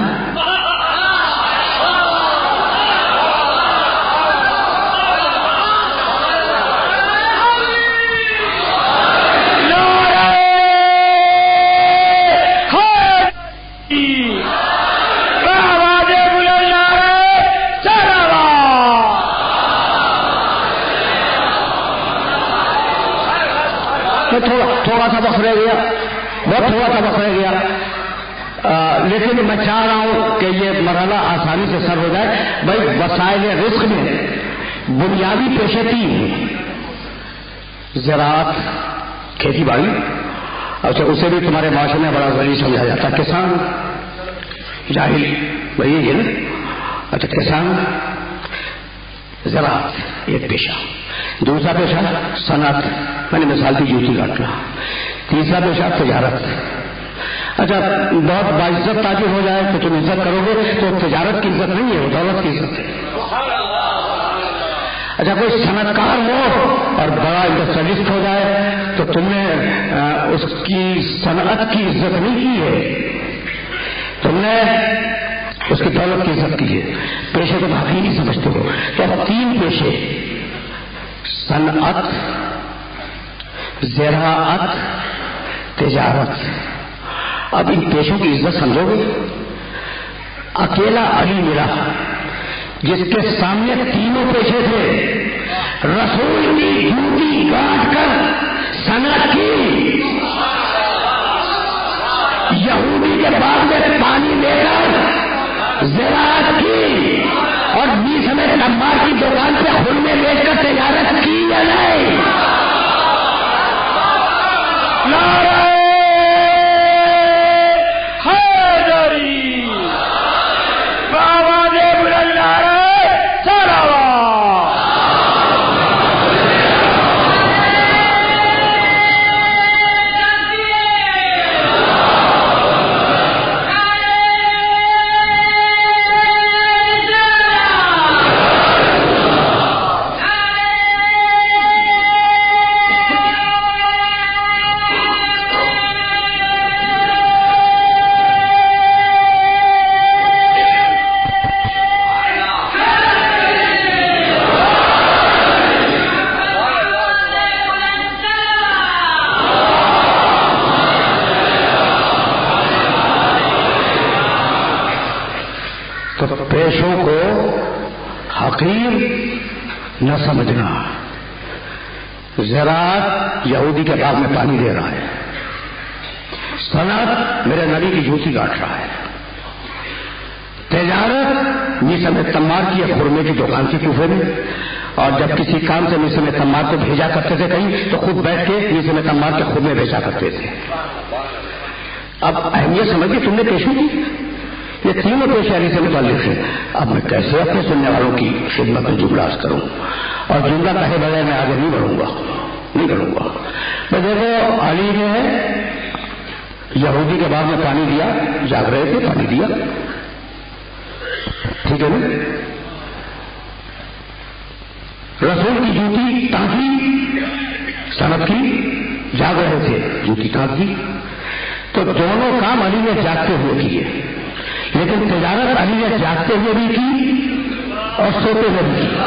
تھوڑا سا وقت رہ گیا, بہت تھوڑا سا وقت رہ گیا, لیکن میں چاہ رہا ہوں کہ یہ مرحلہ آسانی سے سر ہو جائے. بھائی وسائل رزق میں بنیادی پیشے تین ہیں, زراعت کھیتی باڑی. اچھا اسے بھی تمہارے معاشرے میں بڑا ذلیل سمجھا جاتا ہے, کسان جاہل بھائی یہ نا. اچھا کسان, زراعت ایک پیشہ. دوسرا پیشہ صنعت, میں نے مثال دی جوتی کاٹنا. تیسرا پیشہ تجارت. اچھا بہت باعزت تاجر ہو جائے تو تم عزت کرو گے, تو تجارت کی عزت نہیں ہے, وہ دولت کی عزت ہے. اچھا کوئی صنعت کار ہو اور بڑا انڈسٹریلسٹ ہو جائے تو تم نے اس کی صنعت کی عزت نہیں کی ہے, تم نے اس کی دولت کی عزت کی ہے. پیشے کو باقی نہیں سمجھتے ہو. تو اب تین پیشے, صنعت, زراعت, تجارت. اب ان پیشوں کی عزت سمجھو گے. اکیلا علی ملا جس کے سامنے تینوں پیشے تھے, رسول کی جوتی کاٹ کر صنعت کی, یہودی کے بعد میں پانی لے کر زراعت کی, اور 20 میں تمبار کی دکان پہ خرمے لے کر تجارت کی یا نہیں؟ نعرہ حیدری, بآواز بلند نعرہ صلوات. پیشوں کو حقیر نہ سمجھنا. زراعت یہودی کے باغ میں پانی دے رہا ہے, صنعت میرے نبی کی جوتی کاٹ رہا ہے, تجارت میسر میں تمار کی خرمے کی دکان کی کوفے میں, اور جب کسی کام سے میسر میں تمار کو بھیجا کرتے تھے کہیں تو خود بیٹھ کے میسر میں تمار کے خرمے بھیجا کرتے تھے. اب اہمیت سمجھ کے تم نے پیشوں کی یہ تینوں پیشیاری سے متعلق ہے. اب میں کیسے اپنے سننے والوں کی خدمت میں جملہ کروں اور جملہ کہے بغیر میں آگے نہیں بڑھوں گا. تو دیکھو علی نے یہودی کے بعد میں پانی دیا، جاگ رہے تھے، پانی دیا، ٹھیک ہے نا. رسول کی جوتی ٹانکی صنعت کی، جاگ رہے تھے، جوتی ٹانکی. تو دونوں کام علی نے جاگتے ہوئے کیے، لیکن تجارت علی نے جاگتے ہوئے بھی کی اور سوتے ہوئے بھی کی.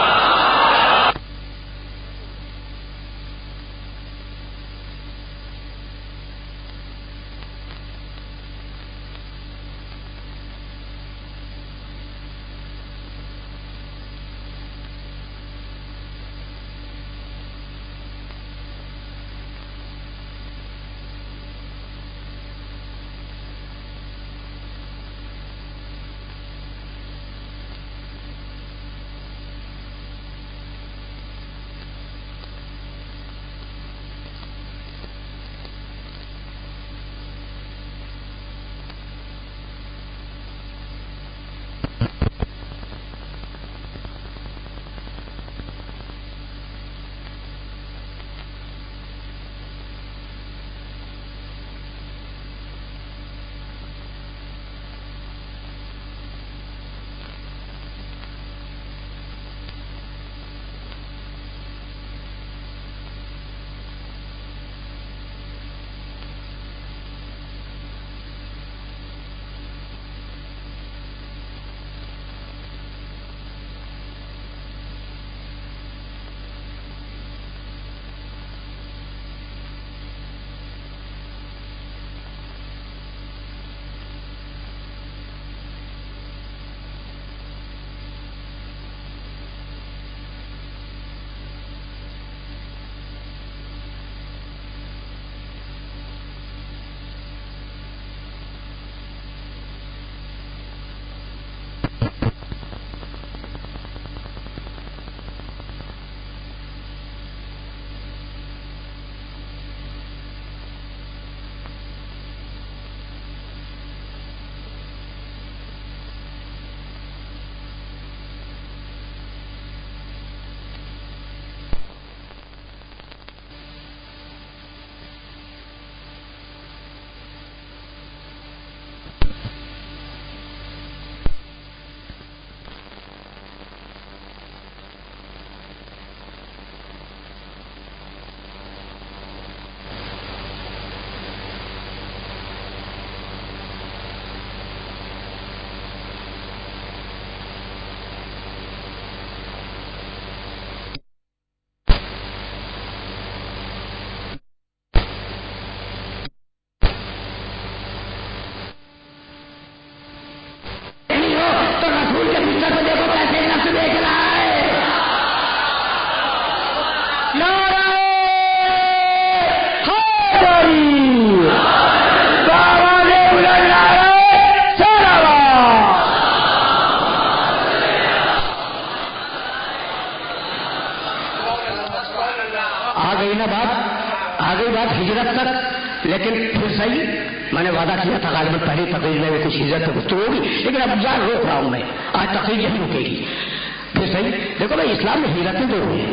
پہلی تقریر میں کچھ ہجرت گفتگو ہوگی، لیکن اب جان روک رہا ہوں میں، آج تقریر یہی رکے گی. پھر صحیح دیکھو بھائی، اسلام میں ہجرتیں دو ہیں،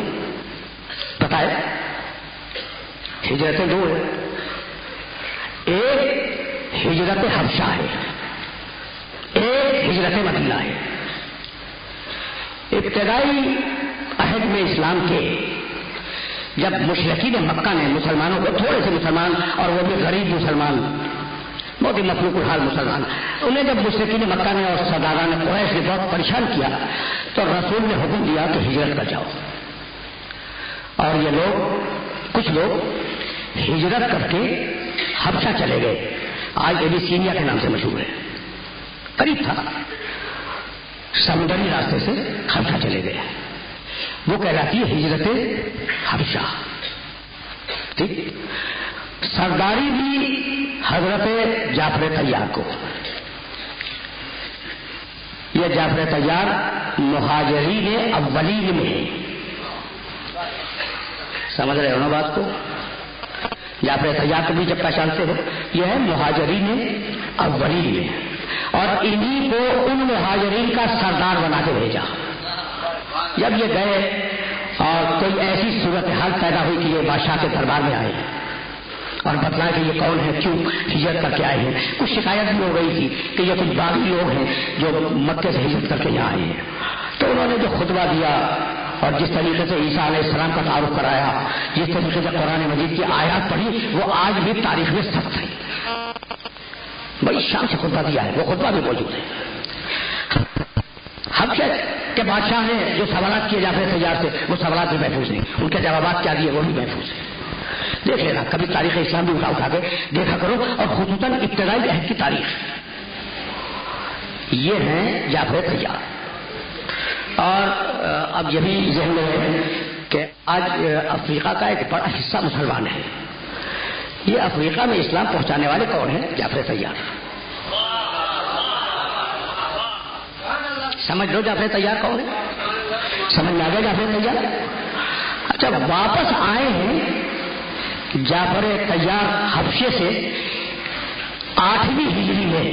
پتہ ہے ہجرتیں دو ہیں. ایک ہجرت حبشہ ہے، ایک ہجرت مدینہ ہے. ابتدائی عہد میں اسلام کے جب مشرکین مکہ نے مسلمانوں کو، تھوڑے سے مسلمان اور وہ بھی غریب مسلمان، بہت ہی مفلوق الحال مسلمان، انہیں جب مشرکین مکہ نے اور سرداران قریش نے بہت پریشان کیا تو رسول نے حکم دیا کہ ہجرت کر جاؤ. اور یہ لوگ، کچھ لوگ ہجرت کر کے حبشہ چلے گئے. آج ابیسینیا کے نام سے مشہور ہے، قریب تھا، سمندری راستے سے حبشہ چلے گئے. وہ کہلاتی ہے ہجرت حبشہ. ٹھیک، سرداری بھی حضرت جعفر طیار کو. یہ جعفر طیار مہاجرین اولین میں ہے، سمجھ رہے ہو نا بات کو؟ جعفر طیار کو بھی جب پہچانتے ہو، یہ ہے مہاجرین اولین میں. اور انہی کو ان مہاجرین کا سردار بنا کے بھیجا. جب یہ گئے اور کوئی ایسی صورتحال پیدا ہوئی کہ یہ بادشاہ کے دربار میں آئے اور بتلایا کہ یہ کون ہے, کیوں ہجرت کر کے آئے ہیں. کچھ شکایت بھی ہو گئی تھی کہ یہ کچھ باغی لوگ ہیں جو مکے سے ہجرت کر کے یہاں آئے ہیں. تو انہوں نے جو خطبہ دیا اور جس طریقے سے عیسیٰ علیہ السلام کا تعارف کرایا, جس طریقے سے قرآن مجید کی آیات پڑھی, وہ آج بھی تاریخ میں ثبت ہے. بڑی شان سے خطبہ دیا ہے, وہ خطبہ بھی موجود ہے. حبشہ کے بادشاہ نے جو سوالات کیے جعفر طیار سے, وہ سوالات بھی محفوظ نہیں, ان کے جوابات کیا دیے وہ بھی محفوظ ہیں. دیکھ لینا کبھی تاریخ اسلام بھی اٹھا کے دیکھا کرو, اور خصوصاً ابتدائی عہد کی تاریخ. یہ ہیں جعفر طیار. اور اب یہ بھی ذہن میں ہے کہ آج افریقہ کا ایک بڑا حصہ مسلمان ہے. یہ افریقہ میں اسلام پہنچانے والے کون ہیں؟ جعفر طیار. سمجھ لو جعفر طیار کون ہے, سمجھ میں آ گیا جعفر طیار. اچھا, واپس آئے ہیں جعفر طیار حبشے سے 8ویں ہجری میں,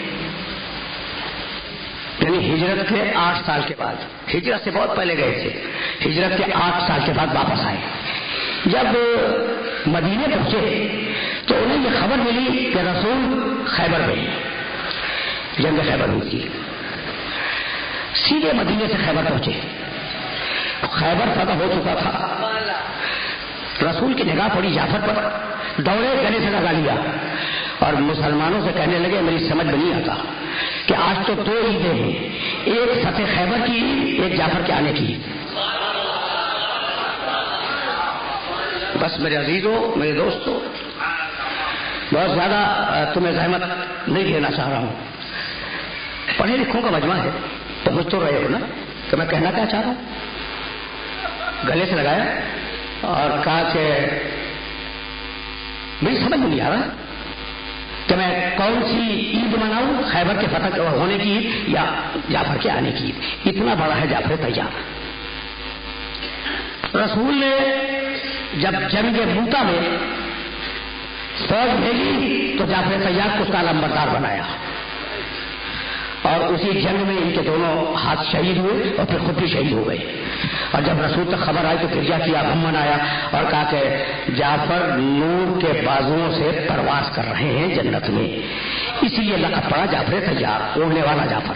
یعنی ہجرت کے 8 سال کے بعد. ہجرت سے بہت پہلے گئے تھے, ہجرت کے 8 سال کے بعد واپس آئے. جب مدینے پہنچے تو انہیں یہ خبر ملی کہ رسول خیبر میں, جنگ خیبر ہوئی تھی. سیدھے مدینے سے خیبر پہنچے. خیبر فتح ہو چکا تھا. رسول کی نگاہ پڑی جعفر پر, دوڑے گلے سے لگا لیا اور مسلمانوں سے کہنے لگے میری سمجھ میں نہیں آتا کہ آج تو 2 عیدیں ہیں, ایک فتح خیبر کی, ایک جعفر کے آنے کی. بس میرے عزیزوں, میرے دوستوں, بہت زیادہ تمہیں زحمت نہیں دینا چاہ رہا ہوں. پڑھے لکھوں کا مجمع ہے, پہنچ تو رہے ہو نا کہ میں کہنا کیا چاہ رہا ہوں. گلے سے لگایا اور کہا کہ میری سمجھ میں نہیں آ رہا کہ میں کون سی عید مناؤں, خیبر کے فتح ہونے کی عید یا جعفر کے آنے کی عید. اتنا بڑا ہے جعفر طیار. رسول نے جب جنگ موتا میں فوج بھیجی تو جعفر طیار کو اس کا لمبردار بنایا, اور اسی جنگ میں ان کے دونوں ہاتھ شہید ہوئے اور پھر خود بھی شہید ہو گئے. اور جب رسول تک خبر آئی تو گرجا کیا, غم آیا اور کہا کہ جعفر نور کے بازوؤں سے پرواز کر رہے ہیں جنت میں, اسی لیے لقب پڑا جعفر طیار, اڑنے والا جعفر.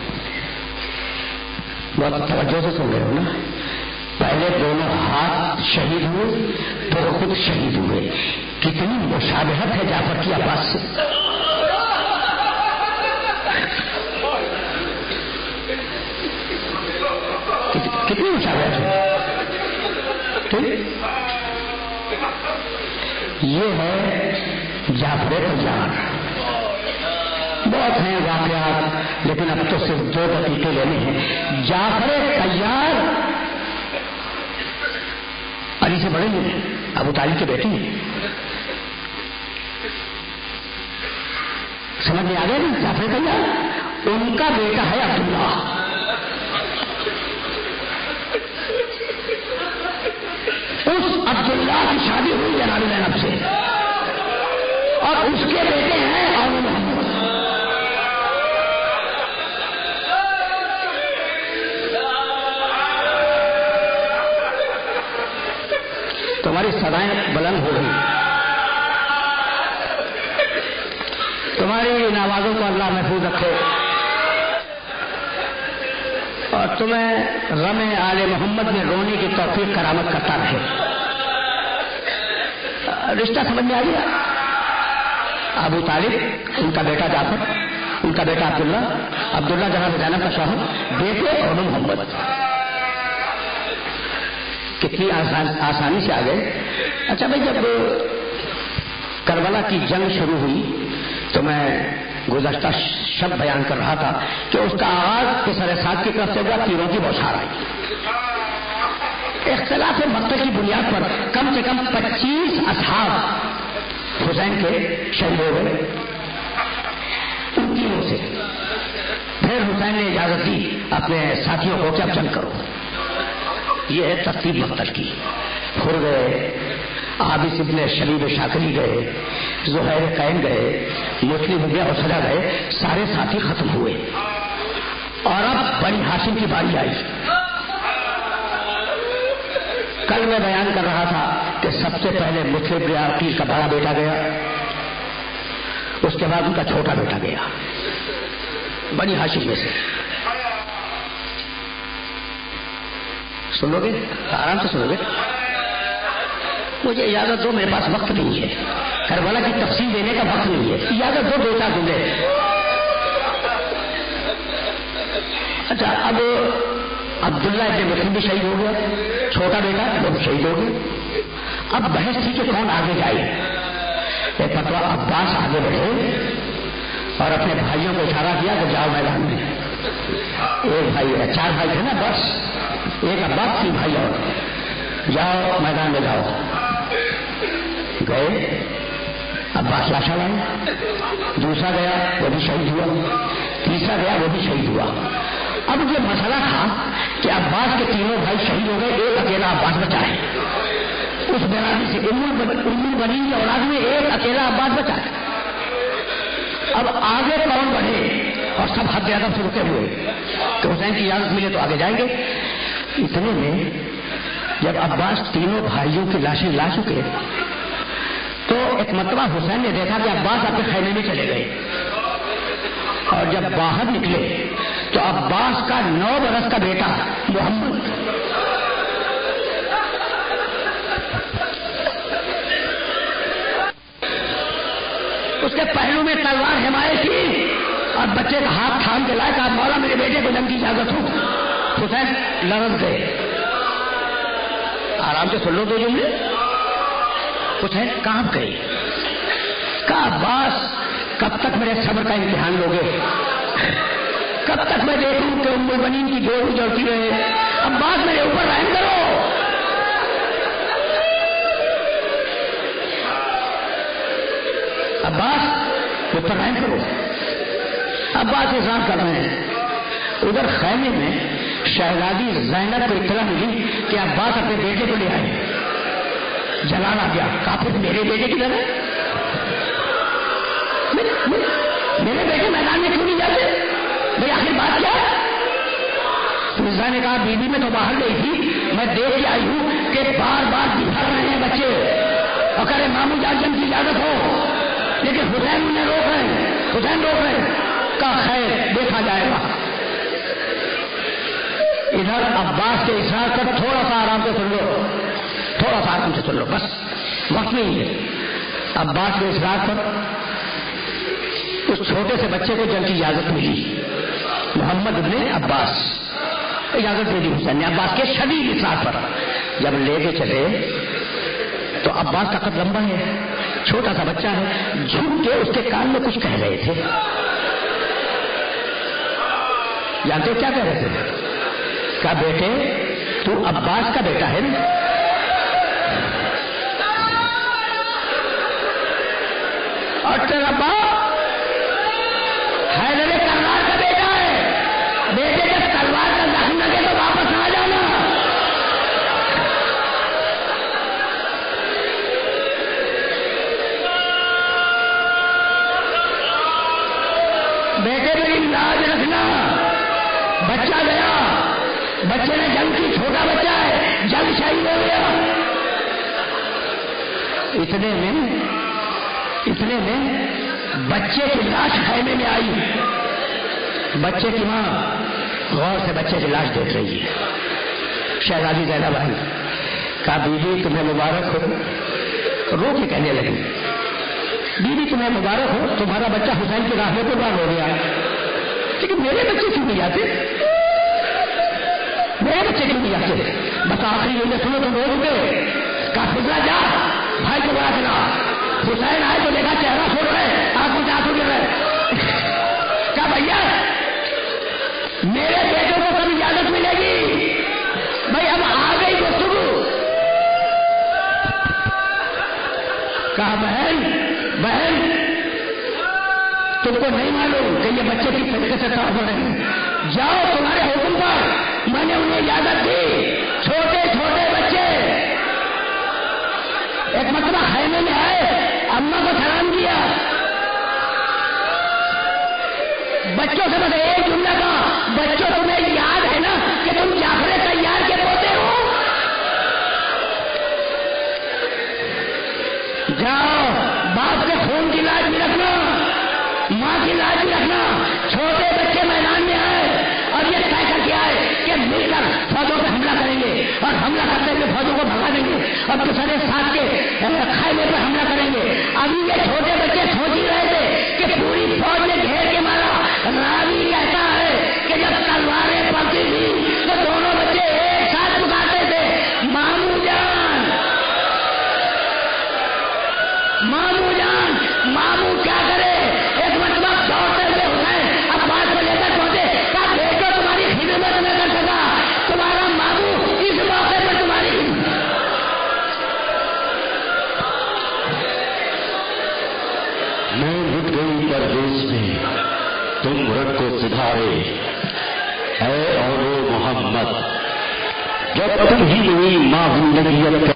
بہت توجہ سے سن رہے ہو نا. پہلے دونوں ہاتھ شہید ہوئے پھر خود شہید ہوئے. کتنی مشابہت ہے جعفر کی عباس سے. کتنی مشابہت ہے. یہ ہے جعفر طیار. بہت ہیں واقعات, لیکن اب تو صرف 2 دقیقے لینے ہیں. جعفر طیار علی سے بڑے ہیں, ابو طالب کے بیٹے ہیں. سمجھ میں آ گیا نا جعفر طیار. ان کا بیٹا ہے عبداللہ. اس عبداللہ کی شادی ہوئی جناب زینب سے, اور اس کے بیٹے ہیں اور محمد. تمہاری سدائیں بلند ہو گئی. تمہاری ان آوازوں کو اللہ محفوظ رکھے اور تمہیں غم آل محمد میں رونے کی توفیق کرامت کرتا رہے. رشتہ سمجھ میں آ گیا. ابو طالب ان کا بیٹا جعفر, ان کا بیٹا عبداللہ, عبداللہ جناب زینب کا شوہر, بیٹے اور محمد. کتنی آسانی سے آ گئے. اچھا بھائی, جب کربلا کی جنگ شروع ہوئی تو میں گزشتہ شب بیان کر رہا تھا کہ اس کا آغاز پسر سعد کی طرف سے ہوا, تیروں کی بوچھار آئی. اختلاف مکہ کی بنیاد پر کم سے کم 25 اصحاب حسین کے شہید ہو گئے ان تیروں سے. پھر حسین نے اجازت دی اپنے ساتھیوں کو کہ اب جنگ کرو. یہ ہے ترتیب مقتل کی. پھر گئے عابس ابن شریف شاکری گئے، زہیر قین گئے، مسلم ابن اسرا گئے، سارے ساتھی ختم ہوئے اور اب بنی ہاشم کی باری آئی۔ کل میں بیان کر رہا تھا کہ سب سے پہلے مسلم بن عقیل کا بڑا بیٹا گیا، اس کے بعد ان کا چھوٹا بیٹا گیا بنی ہاشم میں سے۔ سنو گے؟ آرام سے سنو گے؟ مجھے اجازت دو، میرے پاس وقت نہیں ہے، کربلا کی تفصیل دینے کا وقت نہیں ہے، اجازت دو 2-4 جملے۔ اچھا، اب عبداللہ ابن مسلم بھی شہید ہو گیا، چھوٹا بیٹا وہ بھی شہید ہو گیا۔ اب بحث تھی کہ کون آگے جائے۔ ایک مرتبہ عباس آگے بڑھے اور اپنے بھائیوں کو اشارہ کیا کہ جاؤ میدان میں۔ ایک بھائی ہے، 4 بھائی تھے نا، بس ایک عباس 3 بھائی اور، جاؤ میدان میں جاؤ۔ گئے، عباس لاشا لائے، دوسرا گیا وہ بھی شہید ہوا، تیسرا گیا وہ بھی شہید ہوا۔ اب یہ مسئلہ تھا کہ عباس کے تینوں بھائی شہید ہو گئے، ایک اکیلا عباس بچا ہے۔ اس برادری سے ام البنین کی اولاد میں ایک اکیلا عباس بچا ہے۔ اب آگے کون بڑھے؟ اور سب حد ادب سے رکے ہوئے کہ حسین کی اجازت ملے تو آگے جائیں گے۔ اتنے میں جب عباس تینوں بھائیوں کی لاشیں لا چکے تو ایک مرتبہ حسین نے دیکھا کہ عباس اپنے خیمے میں چلے گئے، اور جب باہر نکلے تو عباس کا 9 برس کا بیٹا محمد اس کے پہلو میں تلوار حمایت کی اور بچے کا ہاتھ تھام کے لائے کہا مولا میرے بیٹے کو جنگ کی اجازت ہو۔ حسین لرز گئے۔ آرام سے سن لو 2 جملے۔ حسین کانپ گئے، کہا عباس کب تک میرے صبر کا امتحان لوگے؟ کب تک میں دیکھوں کہ ام البنین کی گود جڑتی رہے؟ عباس میرے اوپر رحم کرو۔ عباس اوپر رحم کرو۔ عباس اظہار کر رہے ہیں۔ ادھر خیمے میں شہزادی زینب کو اطلاع ملی کہ عباس اپنے بیٹے کو لے آئے۔ جلال آ گیا، کہا پھر میرے بیٹے کی طرح میرے بیٹے میدان میں کیوں نہیں جاتے؟ بھائی آخر بات کیا ہے؟ مرزا نے کہا بیوی میں تو باہر گئی تھی، میں دیکھ کے آئی ہوں کہ بار بار بھر رہے ہیں بچے، اور کرے ماموں جان جنگ کی اجازت ہو، لیکن حسین انہیں روک رہے ہیں، حسین روک رہے ہیں۔ کہا خیر دیکھا جائے گا۔ ادھر عباس کے اشارے پر تھوڑا سا آرام سے سن لو، تھوڑا سا آرام سے سن لو، بس وقت نہیں ہے۔ عباس کے اشارے پر اس چھوٹے سے بچے کو جنگ کی اجازت ملی، محمد ابن عباس اجازت دے دی حسین نے عباس کے شدید اصرار پر۔ جب لے کے چلے تو عباس کا قد لمبا ہے، چھوٹا سا بچہ ہے، جھک کے اس کے کان میں کچھ کہہ رہے تھے۔ جانتے ہو کیا کہہ رہے تھے؟ کہا بیٹے تو عباس کا بیٹا ہے نا؟ اور تیرا باپ حیدر کرار کا بیٹا ہے، بیٹے جب تلوار کا زخم لگے تو واپس آ جانا۔ بیٹے میری لاج رکھنا، بچہ گیا، بچے نے جنگ کی، چھوٹا بچہ ہے، جنگ شہید ہو گیا۔ اتنے میں بچے کی لاش خیمے میں آئی، بچے کی ماں غور سے بچے کی لاش دیکھ رہی ہے۔ شہزادی زینب آئی، کہا بیوی تمہیں مبارک ہو، رو کے کہنے لگی بیوی تمہیں مبارک ہو، تمہارا بچہ حسین کی راہ میں قربان ہو گیا، لیکن میرے بچے کیوں نہیں آتے؟ میرے بچے کیوں نہیں آتے؟ بس آخری جملے سنو تم رو گے۔ کہا فضلہ جا بھائی کو بڑا چلا، حسین آئے تو دیکھا چہرہ پھوڑ رہے، آنکھ میں آنسو گر رہے۔ کہا بھیا میرے بیٹوں کو کب اجازت ملے گی؟ بھائی اب آ گئی گفتگو۔ کہا بہن تم کو نہیں معلوم کہ یہ بچے کی طریقے سے کام ہو رہے ہیں، جاؤ تمہارے حکم پر میں نے انہیں اجازت دی، چھوٹے چھوٹے بچے ایک مرتبہ خیمے میں آئے، اماں کو سلام کیا، بچوں سے بس ایک جملہ کہا، بچوں تمہیں یاد ہے نا کہ تم جعفر طیار کے پوتے ہو؟ جاؤ باپ کے خون کی لاج بھی رکھنا، ماں کی لاج بھی رکھنا۔ چھوٹے بچے میدان میں آئے اور یہ طے کر کے آئے کہ مل کر فوجوں پہ حملہ کریں گے اور حملہ کرتے ہوئے فوجوں کو بھگا دیں گے اور دوسرے ساتھ کے خیمے پر حملہ کریں گے۔ ابھی یہ چھوٹے بچے سوچ ہی رہے تھے کہ پوری فوج نے گھیر کے مارا۔ راوی کہتا ہے کہ جب تلواریں پڑتی تھی تو دونوں بچے ایک ساتھ پکارتے تھے، مامو جان مامو جان۔ مامو کیا کرے؟ ایک مرتبہ دوڑتے ہوئے حسین عباس کو لے کر پہنچے، کہا بیٹو تمہاری خدمت میں کر سکا، تمہارا مامو اس موقع پر تمہاری میں لٹ گئی پردیس میں، تم رب کو سدھارے اے اور محمد، جب تم ہی نہیں ماں زندگیت